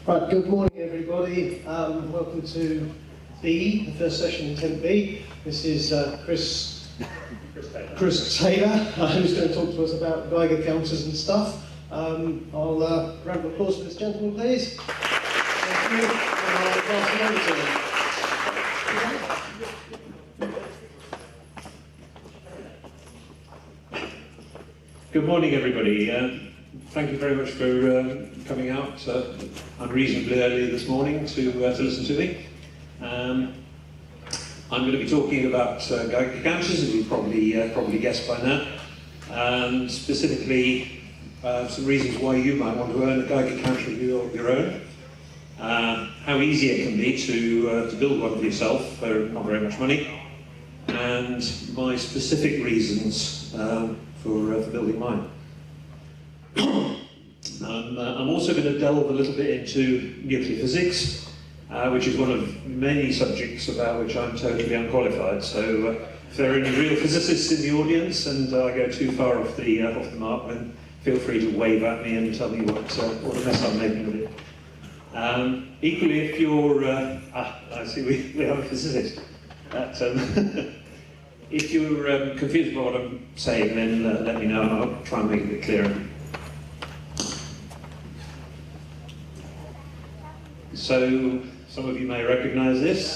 Right, good morning everybody. Welcome to B, the first session in Tent B. This is Chris Taylor, who's going to talk to us about Geiger counters and stuff. I'll round of applause for this gentleman, please. Thank you. And I'll pass it over to him. Good morning, everybody. Thank you very much for coming out unreasonably early this morning to listen to me. I'm going to be talking about Geiger counters, as you probably guessed by now, and specifically some reasons why you might want to own a Geiger counter of your own, how easy it can be to build one for yourself for not very much money, and my specific reasons for building mine. I'm also going to delve a little bit into nuclear physics, which is one of many subjects about which I'm totally unqualified. So if there are any real physicists in the audience and I go too far off the mark, then feel free to wave at me and tell me what a mess I'm making of it. Equally, if you're, I see we have a physicist. If you're confused about what I'm saying, then let me know and I'll try and make it a bit clearer. So, some of you may recognise this.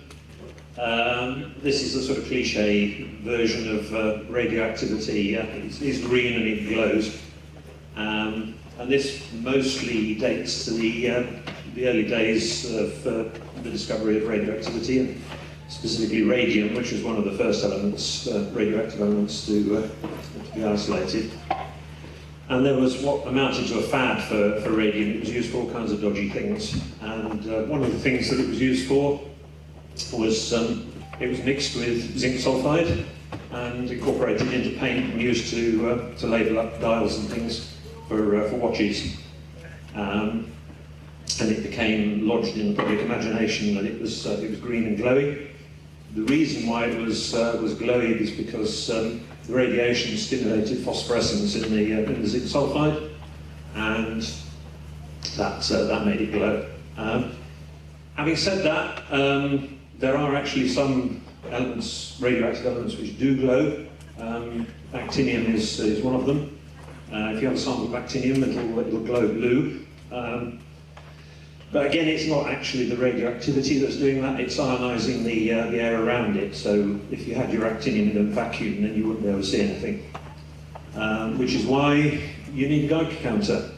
This is a sort of cliche version of radioactivity. It's green and it glows. And this mostly dates to the early days of the discovery of radioactivity, and specifically radium, which was one of the first elements, radioactive elements to be isolated. And there was what amounted to a fad for radium. It was used for all kinds of dodgy things. And one of the things that it was used for was it was mixed with zinc sulfide and incorporated into paint and used to label up dials and things for watches. And it became lodged in the public imagination that it was green and glowy. The reason why it was glowy is because the radiation stimulated phosphorescence in the zinc sulfide, and that made it glow. Having said that, there are actually some elements, radioactive elements, which do glow. Actinium is one of them. If you have a sample of actinium, it'll glow blue. But again, it's not actually the radioactivity that's doing that, it's ionising the air around it. So if you had your actinium in a vacuum, then you wouldn't be able to see anything. Which is why you need a Geiger counter.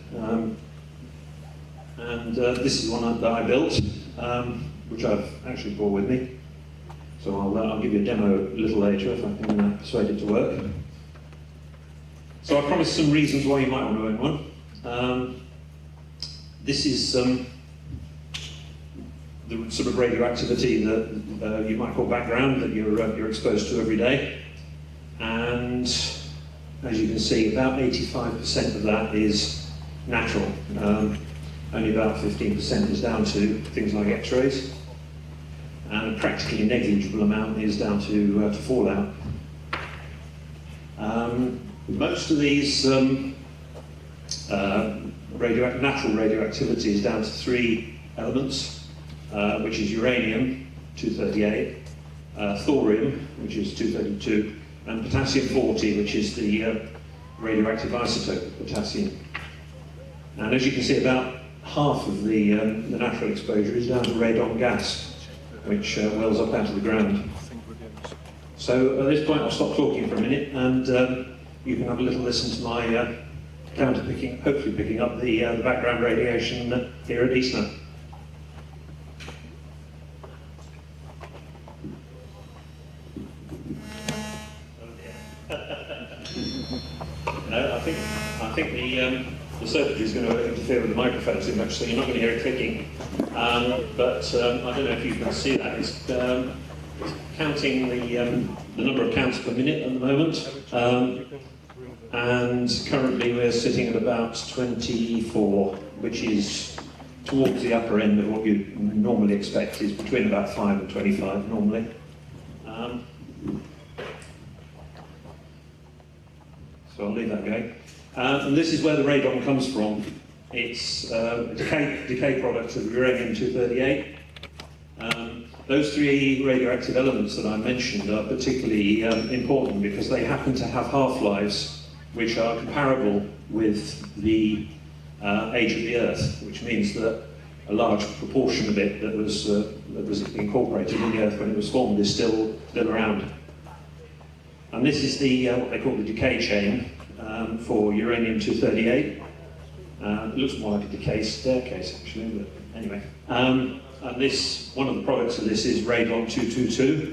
This is one that I built, which I've actually brought with me. So I'll give you a demo a little later if I can persuade it to work. So I promised some reasons why you might want to own one. This is the sort of radioactivity that you might call background, that you're exposed to every day. And as you can see, about 85% of that is natural. Only about 15% is down to things like X-rays. And a practically negligible amount is down to fallout. Most of these natural radioactivity is down to three elements. Which is uranium-238, thorium, which is 232, and potassium-40, which is the radioactive isotope of potassium. And as you can see, about half of the natural exposure is down to radon gas, which wells up out of the ground. So at this point, I'll stop talking for a minute, and you can have a little listen to my counter hopefully picking up the background radiation here at Eastner. No, I think the circuitry is going to interfere with the microphone too much, so you're not going to hear it clicking. But I don't know if you can see that. It's counting the number of counts per minute at the moment. And currently we're sitting at about 24, which is towards the upper end of what you normally expect, is between about 5 and 25 normally. So I'll leave that going. And this is where the radon comes from. It's a decay product of uranium-238. Those three radioactive elements that I mentioned are particularly important because they happen to have half-lives which are comparable with the age of the Earth, which means that a large proportion of it that was incorporated in the Earth when it was formed is still around. And this is the what they call the decay chain for uranium-238. It looks more like a decay staircase, actually, but anyway. And one of the products of this is radon-222,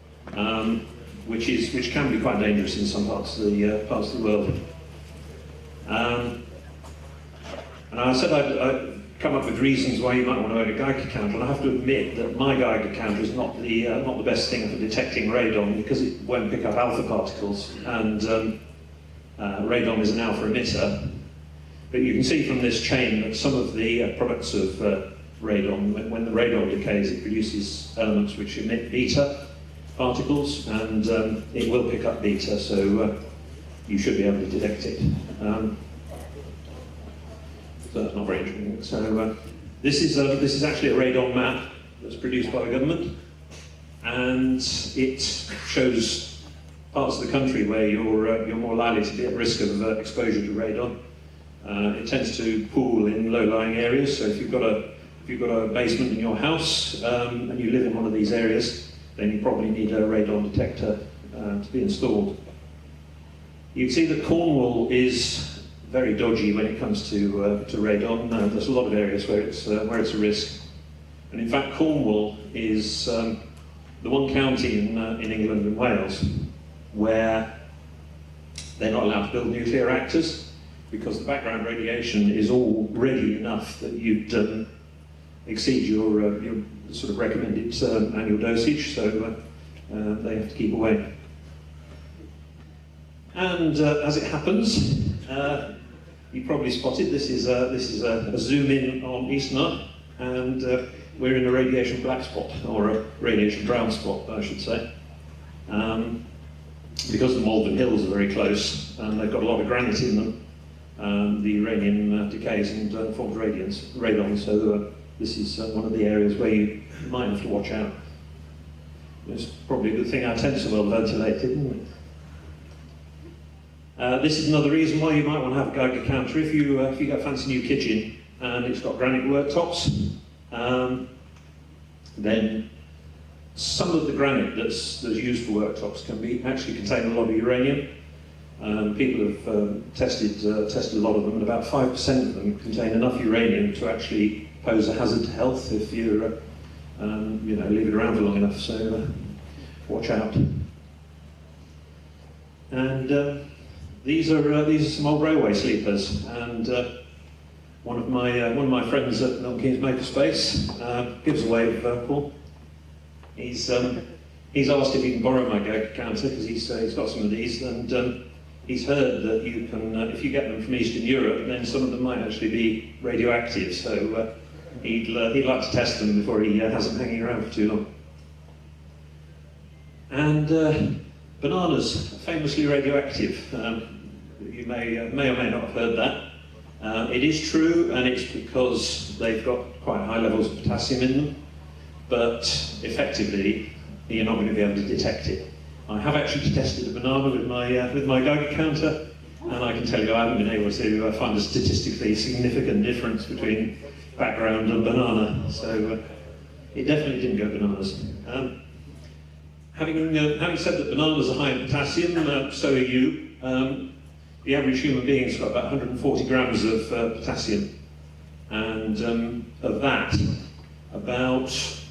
which can be quite dangerous in some parts of the world. And I said I'd come up with reasons why you might want to own a Geiger counter, and I have to admit that my Geiger counter is not the best thing for detecting radon because it won't pick up alpha particles, and radon is an alpha emitter. But you can see from this chain that some of the products of radon, when the radon decays, it produces elements which emit beta particles, and it will pick up beta, so you should be able to detect it. So that's not very interesting. So this is actually a radon map that's produced by the government, and it shows parts of the country where you're more likely to be at risk of exposure to radon. It tends to pool in low-lying areas. So if you've got a basement in your house and you live in one of these areas, then you probably need a radon detector to be installed. You can see that Cornwall is very dodgy when it comes to radon. There's a lot of areas where it's a risk, and in fact Cornwall is the one county in England and Wales where they're not allowed to build nuclear reactors because the background radiation is already enough that you'd exceed your sort of recommended annual dosage, so they have to keep away. And as it happens, you probably spotted this is a zoom in on Eastnor, and we're in a radiation black spot, or a radiation brown spot, I should say. Because the Malvern Hills are very close and they've got a lot of granite in them, the uranium decays and forms radon, so this is one of the areas where you might have to watch out. It's probably a good thing our tents are well ventilated, isn't it? This is another reason why you might want to have a Geiger counter. If you get a fancy new kitchen and it's got granite worktops, then some of the granite that's used for worktops can actually contain a lot of uranium. People have tested a lot of them, and about 5% of them contain enough uranium to actually pose a hazard to health if you leave it around for long enough. So watch out. And these are some old railway sleepers, and one of my friends at Milton Keynes Makerspace gives away with Paul. He's asked if he can borrow my Geiger counter because he's got some of these, and he's heard that you can, if you get them from Eastern Europe, then some of them might actually be radioactive. So he'd like to test them before he has them hanging around for too long. And bananas, famously radioactive. You may or may not have heard that. It is true, and it's because they've got quite high levels of potassium in them, but effectively you're not going to be able to detect it. I have actually tested a banana with my Geiger counter, and I can tell you I haven't been able to find a statistically significant difference between background and banana, so it definitely didn't go bananas. Having said that bananas are high in potassium, so are you. The average human being's got about 140 grams of potassium, and of that, about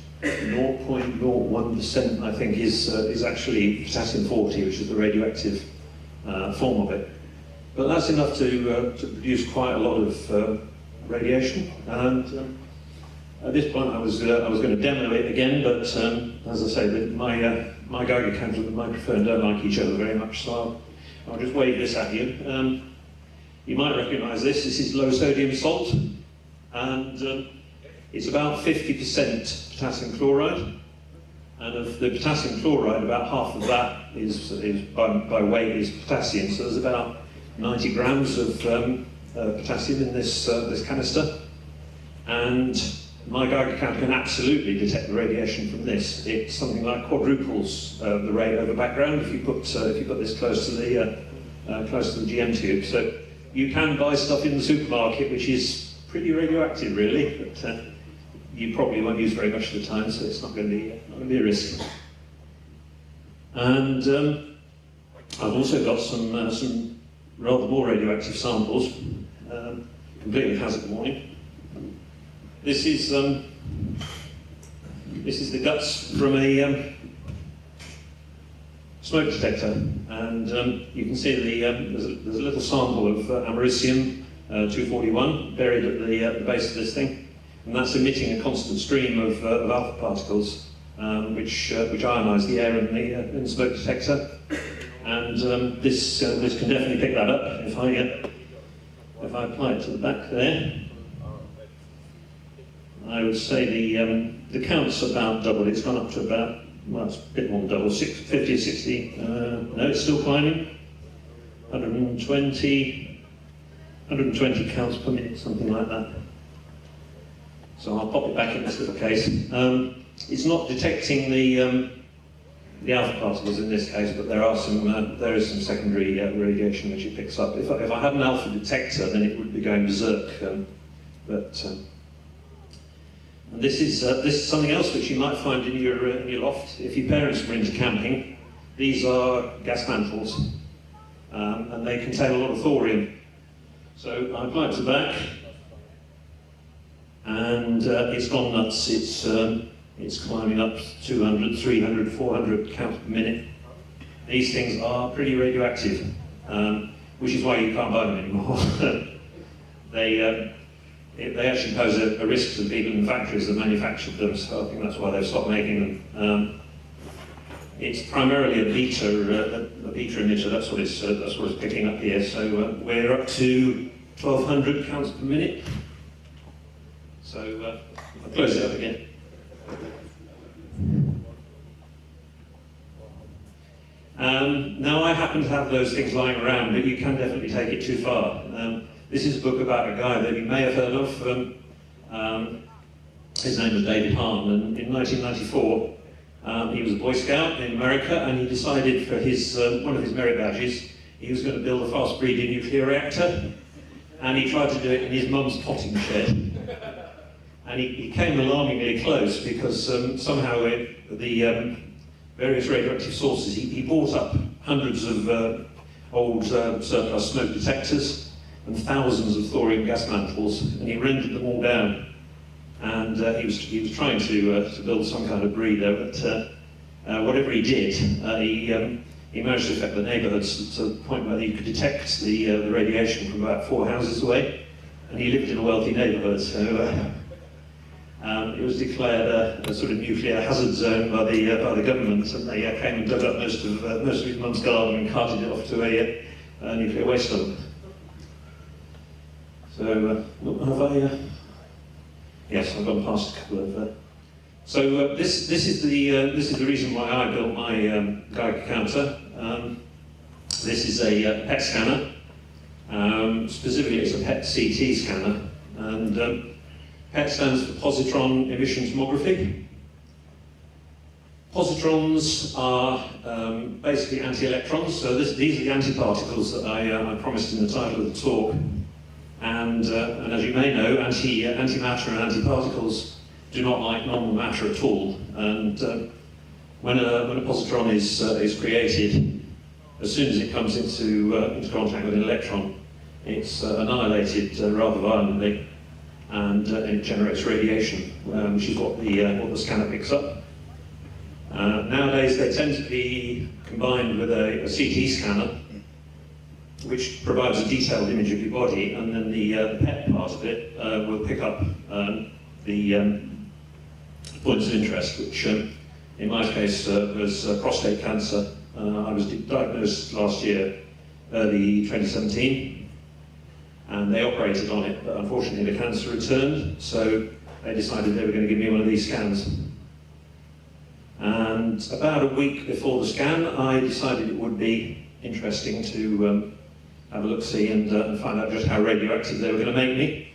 0.01% I think is actually potassium-40, which is the radioactive form of it. But that's enough to produce quite a lot of radiation. And at this point, I was going to demo it again, but as I say, my Geiger counter and the microphone don't like each other very much, so I'll just wave this at you. You might recognise this. This is low sodium salt, and it's about 50% potassium chloride. And of the potassium chloride, about half of that is by weight is potassium. So there's about 90 grams of potassium in this, this canister, and my Geiger counter can absolutely detect the radiation from this. It's something like quadruples the rate over background if you put this close to the GM tube. So you can buy stuff in the supermarket which is pretty radioactive, really, but you probably won't use very much of the time, so it's not going to be a risk. And I've also got some rather more radioactive samples, completely hazard warning. This is the guts from a smoke detector, and you can see there's a little sample of americium 241 buried at the base of this thing, and that's emitting a constant stream of alpha particles, which ionise the air in the smoke detector, and this can definitely pick that up if I apply it to the back there. I would say the count's about double. It's gone up to about, well, it's a bit more than double, 50 or 60. No, it's still climbing. 120 counts per minute, something like that. So I'll pop it back in this little case. It's not detecting the alpha particles in this case, but there is some secondary radiation which it picks up. If I had an alpha detector, then it would be going berserk. And this is something else which you might find in your loft. If your parents were into camping, these are gas mantles, and they contain a lot of thorium. So I apply it to the back, and it's gone nuts. It's climbing up 200, 300, 400 counts per minute. These things are pretty radioactive, which is why you can't buy them anymore. They actually pose a risk to the people in the factories that manufactured them, so I think that's why they've stopped making them. It's primarily a beta emitter. That's what it's picking up here. So we're up to 1,200 counts per minute. So I'll close it up again. Now I happen to have those things lying around, but you can definitely take it too far. This is a book about a guy that you may have heard of. His name was David Hahn, and in 1994 he was a Boy Scout in America, and he decided for his one of his merit badges he was going to build a fast-breeding nuclear reactor, and he tried to do it in his mum's potting shed. And he came alarmingly close because somehow the various radioactive sources, he bought up hundreds of old surplus smoke detectors and thousands of thorium gas mantles, and he rendered them all down. And he was trying to build some kind of breeder, but whatever he did, he managed to affect the neighbourhoods to the point where he could detect the radiation from about 4 houses away, and he lived in a wealthy neighbourhood. So it was declared a sort of nuclear hazard zone by the government, and they came and dug up most of his mum's garden and carted it off to a nuclear waste dump. So have I? Yes, I've gone past a couple of. So this is the reason why I built my Geiger counter. This is a PET scanner. Specifically, it's a PET CT scanner, and PET stands for positron emission tomography. Positrons are basically anti-electrons, so these are the antiparticles that I promised in the title of the talk. And as you may know, antimatter and antiparticles do not like normal matter at all. And when a positron is created, as soon as it comes into contact with an electron, it's annihilated rather violently, and it generates radiation, which is what the scanner picks up. Nowadays, they tend to be combined with a CT scanner, which provides a detailed image of your body, and then the PET part of it will pick up the points of interest, which in my case was prostate cancer. I was diagnosed last year, early 2017, and they operated on it, but unfortunately the cancer returned, so they decided they were going to give me one of these scans. And about a week before the scan, I decided it would be interesting to have a look-see and find out just how radioactive they were going to make me.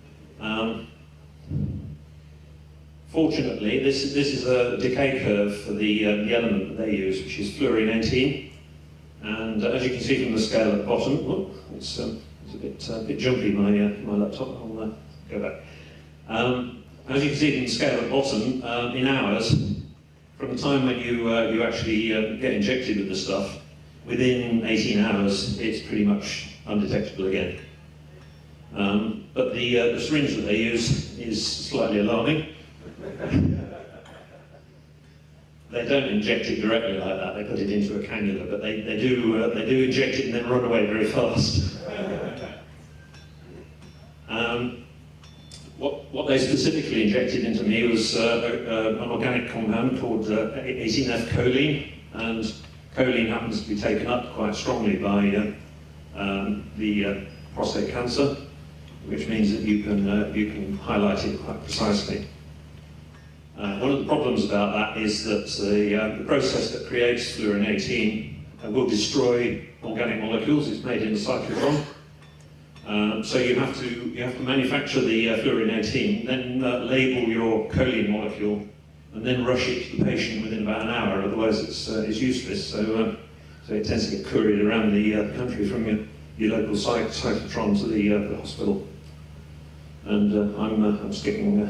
Fortunately, this is a decay curve for the element that they use, which is fluorine-18. And as you can see from the scale at the bottom, it's a bit jumpy, my laptop. I'll go back. As you can see from the scale at the bottom, in hours, from the time when you actually get injected with the stuff, within 18 hours, it's pretty much undetectable again. But the syringe that they use is slightly alarming. They don't inject it directly like that, they put it into a cannula, but they do inject it and then run away very fast. What they specifically injected into me was an organic compound called 18F-choline, and choline happens to be taken up quite strongly by the prostate cancer, which means that you can highlight it quite precisely. One of the problems about that is that the process that creates fluorine-18 will destroy organic molecules. It's made in a cyclotron. So you have to manufacture the fluorine-18, then label your choline molecule, and then rush it to the patient within about an hour. Otherwise, it's useless. So it tends to get couried around the country from your local cyclotron to the hospital. And I'm skipping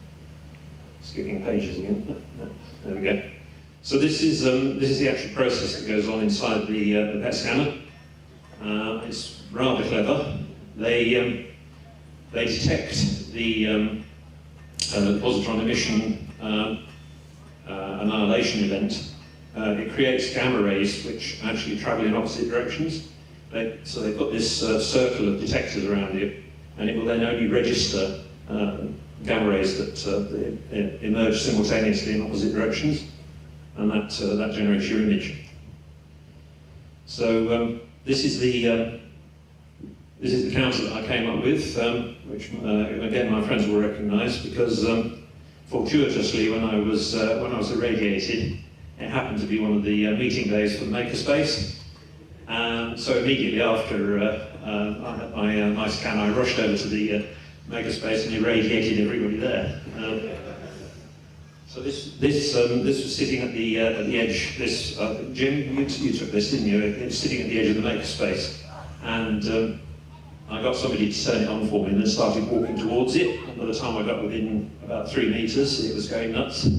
pages again. There we go. So this is the actual process that goes on inside the PET scanner. It's rather clever. They detect the positron emission annihilation event. It creates gamma rays which actually travel in opposite directions. So they've got this circle of detectors around you, and it will then only register gamma rays that emerge simultaneously in opposite directions, and that generates your image. So this is the counter that I came up with, which again my friends will recognise, because fortuitously when I was irradiated, it happened to be one of the meeting days for Makerspace, and so immediately after I had my scan, I rushed over to the Makerspace and irradiated everybody there. So this was sitting at the edge. This Jim, you took this, didn't you? It was sitting at the edge of the Makerspace, and I got somebody to turn it on for me, and then started walking towards it. And by the time I got within about 3 meters, it was going nuts.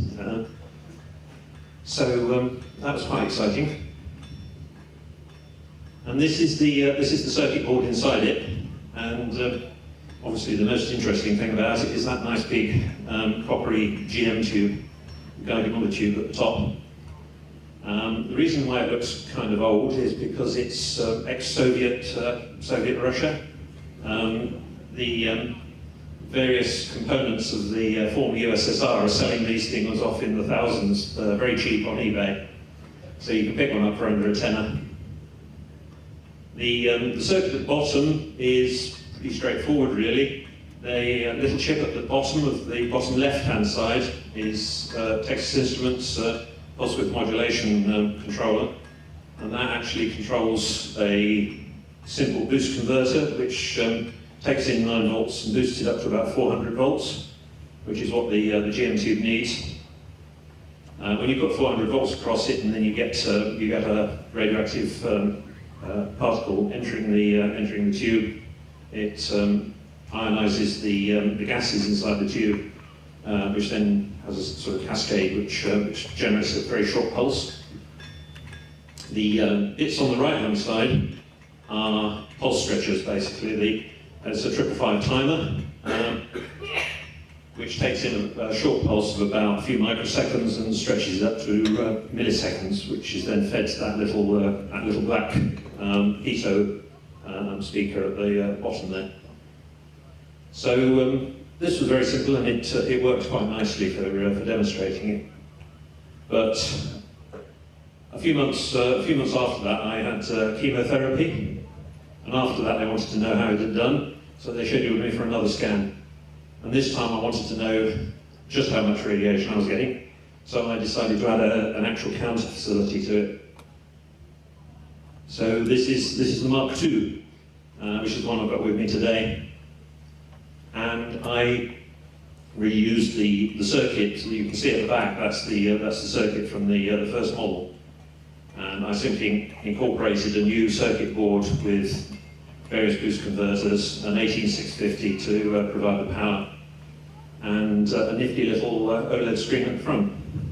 So that was quite exciting. And this is the circuit board inside it, and obviously the most interesting thing about it is that nice big coppery GM tube, Geiger-Müller tube at the top. The reason why it looks kind of old is because it's ex-Soviet Soviet Russia. The various components of the former USSR are selling these things off in the thousands, very cheap on eBay. So you can pick one up for under a tenner. The circuit at the bottom is pretty straightforward, really. The little chip at the bottom left-hand side is Texas Instruments pulse-width modulation controller, and that actually controls a simple boost converter which takes in 9 volts and boosts it up to about 400 volts, which is what the GM tube needs. When you put 400 volts across it, and then you get a radioactive particle entering the tube, it ionizes the gases inside the tube, which then has a sort of cascade which generates a very short pulse. The bits on the right-hand side are pulse stretchers, basically. It's a 555 timer, which takes in a short pulse of about a few microseconds and stretches it up to milliseconds, which is then fed to that little black pitot speaker at the bottom there. So this was very simple, and it worked quite nicely for demonstrating it. But a few months after that, I had chemotherapy, and after that they wanted to know how it had done, so they scheduled me for another scan. And this time I wanted to know just how much radiation I was getting, so I decided to add an actual counter facility to it. So this is the Mark II. which is the one I've got with me today. And I reused the circuit that you can see at the back. That's the circuit from the first model. And I simply incorporated a new circuit board with various boost converters, an 18650 to provide the power, and a nifty little OLED screen at the front.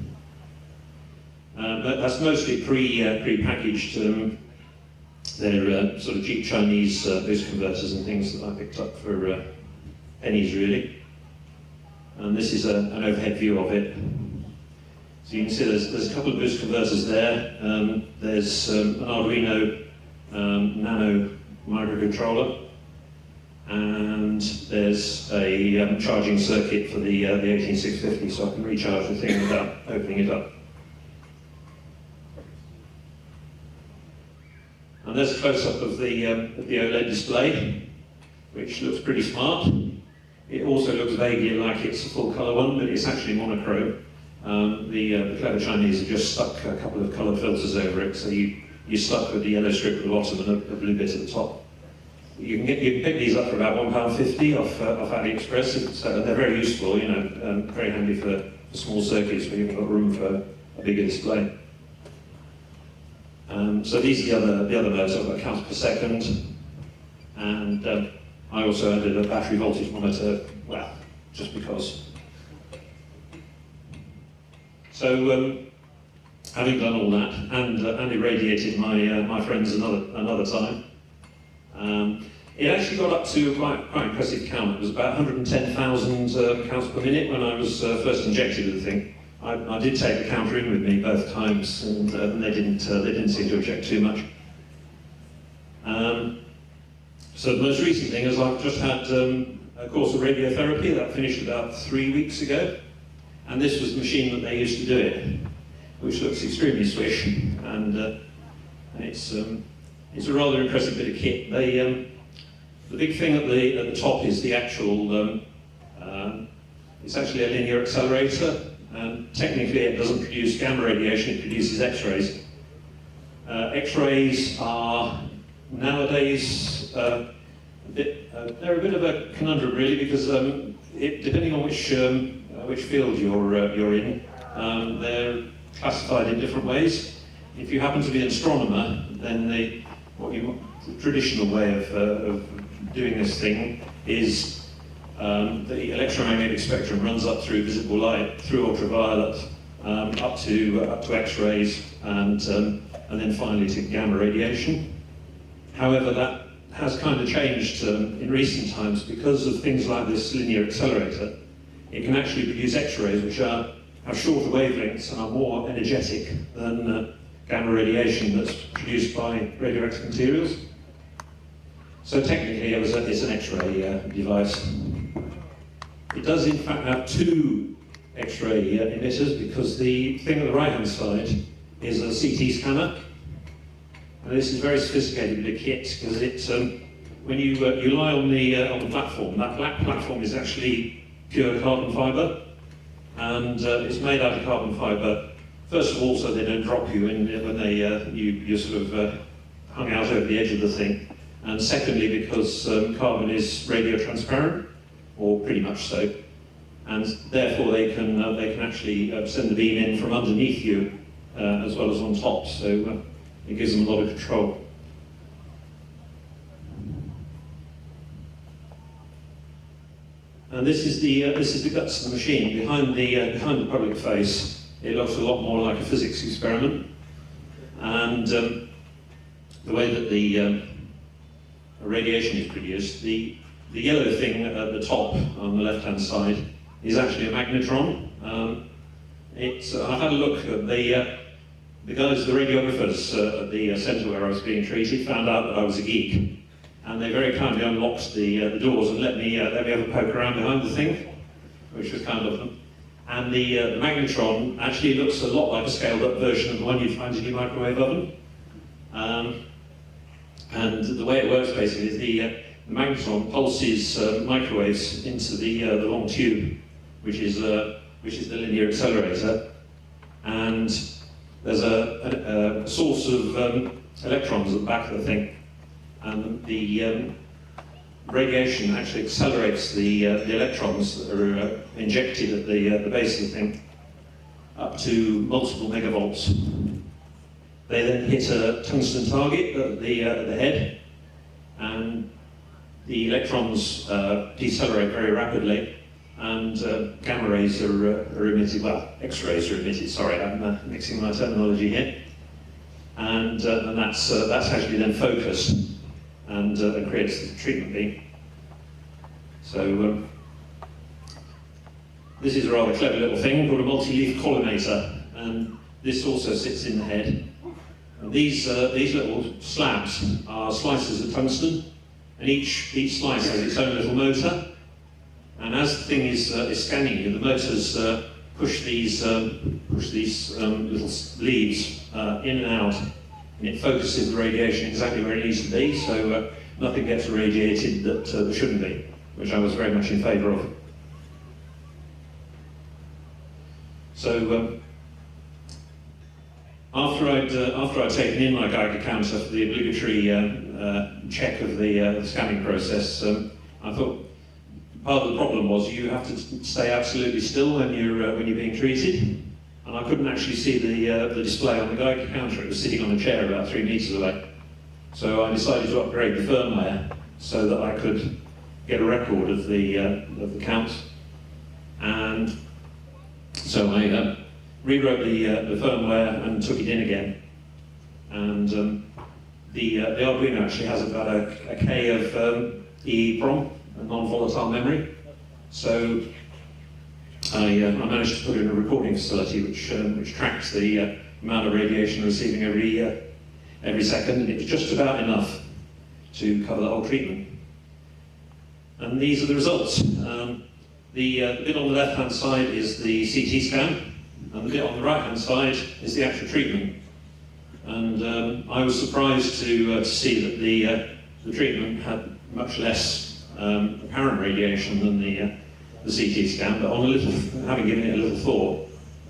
But that's mostly pre-packaged. They're sort of cheap Chinese boost converters and things that I picked up for pennies, really. And this is an overhead view of it. So you can see there's a couple of boost converters there. There's an Arduino Nano microcontroller, and there's a charging circuit for the 18650, so I can recharge the thing without opening it up. And there's a close-up of the OLED display, which looks pretty smart. It also looks vaguely like it's a full-colour one, but it's actually monochrome. The clever Chinese have just stuck a couple of colour filters over it, so you're stuck with the yellow strip at the bottom and a blue bit at the top. You can pick these up for about £1.50 off AliExpress. So they're very useful, you know, very handy for small circuits where you've got room for a bigger display. So these are the other modes. I've got counts per second, and I also added a battery voltage monitor, well, just because. So having done all that and irradiated my friends another time, it actually got up to quite impressive count. It was about 110,000 counts per minute when I was first injected with the thing. I did take the counter in with me both times, and they didn't seem to object too much. So the most recent thing is I've just had a course of radiotherapy that finished about 3 weeks ago, and this was the machine that they used to do it, which looks extremely swish, and it's a rather impressive bit of kit. The big thing at the top is the actual. It's actually a linear accelerator. Technically, it doesn't produce gamma radiation; it produces X-rays. X-rays are nowadays they're a bit of a conundrum, really, because depending on which field you're in, they're classified in different ways. If you happen to be an astronomer, then the traditional way of doing this thing is the electromagnetic spectrum runs up through visible light, through ultraviolet, up to X-rays, and then finally to gamma radiation. However, that has kind of changed in recent times because of things like this linear accelerator. It can actually produce X-rays which have shorter wavelengths and are more energetic than gamma radiation that's produced by radioactive materials. So technically, it's an X-ray device. It does in fact have two X-ray emitters, because the thing at the right-hand side is a CT scanner. And this is very sophisticated bit of kit, because it's when you lie on the platform, that black platform is actually pure carbon fibre, and it's made out of carbon fibre. First of all, so they don't drop you when you're sort of hung out over the edge of the thing, and secondly because carbon is radio transparent, or pretty much so, and therefore they can actually send the beam in from underneath you as well as on top. So it gives them a lot of control. And this is the guts of the machine. Behind the public face, it looks a lot more like a physics experiment. And the way that the radiation is produced, the yellow thing at the top on the left-hand side is actually a magnetron. I've had a look at the guys, the radiographers at the centre where I was being treated, found out that I was a geek, and they very kindly unlocked the doors and let me have a poke around behind the thing, which was kind of them. And the magnetron actually looks a lot like a scaled-up version of the one you'd find in your microwave oven. And the way it works basically is the magnetron pulses microwaves into the long tube, which is the linear accelerator, and there's a source of electrons at the back of the thing, and the radiation actually accelerates the electrons that are injected at the base of the thing up to multiple megavolts. They then hit a tungsten target at the head, and the electrons decelerate very rapidly, and gamma rays are emitted, well, X-rays are emitted, sorry, I'm mixing my terminology here. And that's actually then focused and creates the treatment beam. So this is a rather clever little thing called a multi-leaf collimator, and this also sits in the head. And these little slabs are slices of tungsten, and each slice has its own little motor. And as the thing is scanning you, the motors push these little leads in and out, and it focuses the radiation exactly where it needs to be, so nothing gets irradiated that shouldn't be, which I was very much in favour of. So after I'd taken in my Geiger counter for the obligatory check of the scanning process, I thought part of the problem was you have to stay absolutely still when you're being treated, and I couldn't actually see the display on the Geiger counter. It was sitting on a chair about 3 meters away. So I decided to upgrade the firmware so that I could get a record of the count, and so I rewrote the firmware and took it in again. And the Arduino actually has about a K of EEPROM, a non-volatile memory. So I managed to put in a recording facility which tracks the amount of radiation receiving every second, and it was just about enough to cover the whole treatment. And these are the results. The bit on the left-hand side is the CT scan, and the bit on the right-hand side is the actual treatment. And I was surprised to see that the treatment had much less apparent radiation than the CT scan, but having given it a little thought,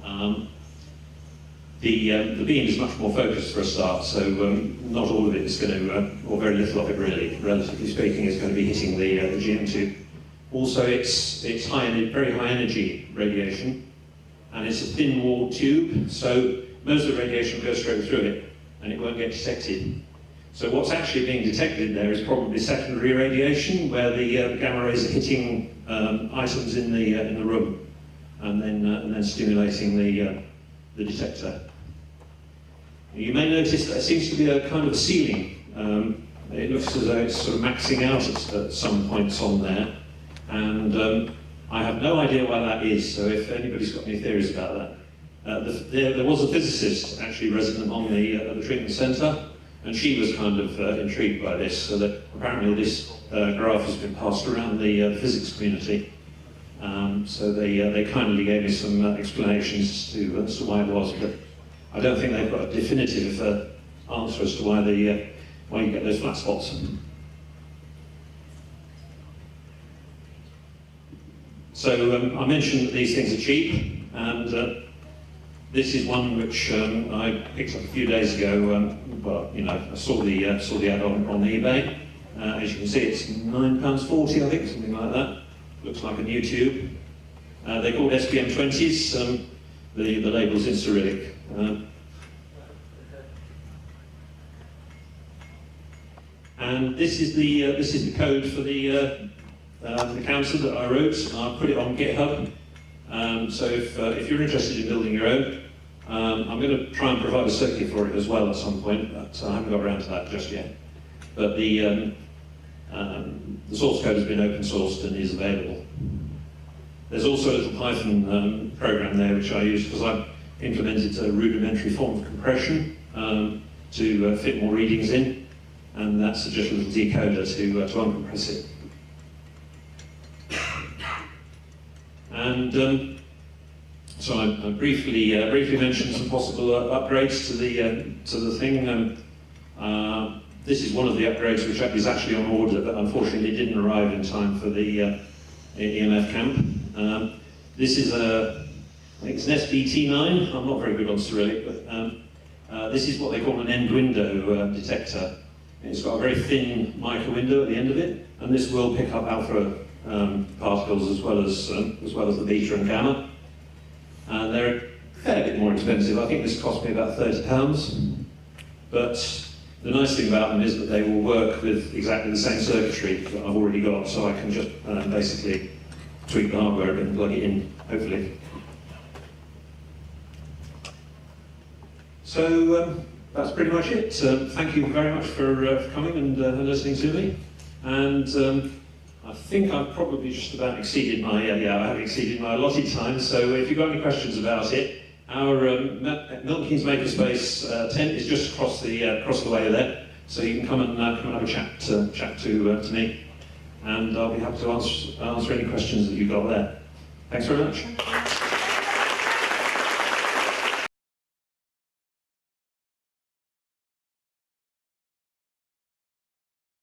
the beam is much more focused for a start, so not all of it is going to, or very little of it really, relatively speaking, is going to be hitting the GM tube. Also, it's very high energy radiation, and it's a thin-walled tube, so most of the radiation goes straight through it, and it won't get detected. So what's actually being detected there is probably secondary radiation, where the gamma rays are hitting items in the room, and then stimulating the detector. You may notice that there seems to be a kind of a ceiling. It looks as though it's sort of maxing out at some points on there, and I have no idea why that is, so if anybody's got any theories about that. There was a physicist actually resident on the treatment centre, and she was kind of intrigued by this, so that apparently this graph has been passed around the physics community. So they kindly gave me some explanations as to why it was, but I don't think they've got a definitive answer as to why you get those flat spots. So I mentioned that these things are cheap, and this is one which I picked up a few days ago. Well, you know, I saw the ad on eBay. As you can see, it's £9.40, I think, something like that. Looks like a new tube. They're called SPM20s. The label's in Cyrillic. And this is the code for the counter that I wrote. I'll put it on GitHub. So if you're interested in building your own, I'm going to try and provide a circuit for it as well at some point, but I haven't got around to that just yet. But the source code has been open sourced and is available. There's also a little Python program there which I use because I've implemented a rudimentary form of compression to fit more readings in, and that's just a little decoder to uncompress it. And so I briefly mentioned some possible upgrades to the thing. This is one of the upgrades which is actually on order, but unfortunately it didn't arrive in time for the EMF camp. This is I think it's an SBT9. I'm not very good on Cyrillic, but this is what they call an end window detector. It's got a very thin mica window at the end of it, and this will pick up alpha particles as well as the beta and gamma. And they're a fair bit more expensive. I think this cost me about £30. But the nice thing about them is that they will work with exactly the same circuitry that I've already got, so I can just basically tweak the hardware a bit and plug it in, hopefully. So that's pretty much it. Thank you very much for coming and listening to me. And I think I've probably just about exceeded my, I have exceeded my allotted time, so if you've got any questions about it, our Milton Keynes Makerspace tent is just across the way there, so you can come and have a chat to me, and I'll be happy to answer any questions that you've got there. Thanks very much.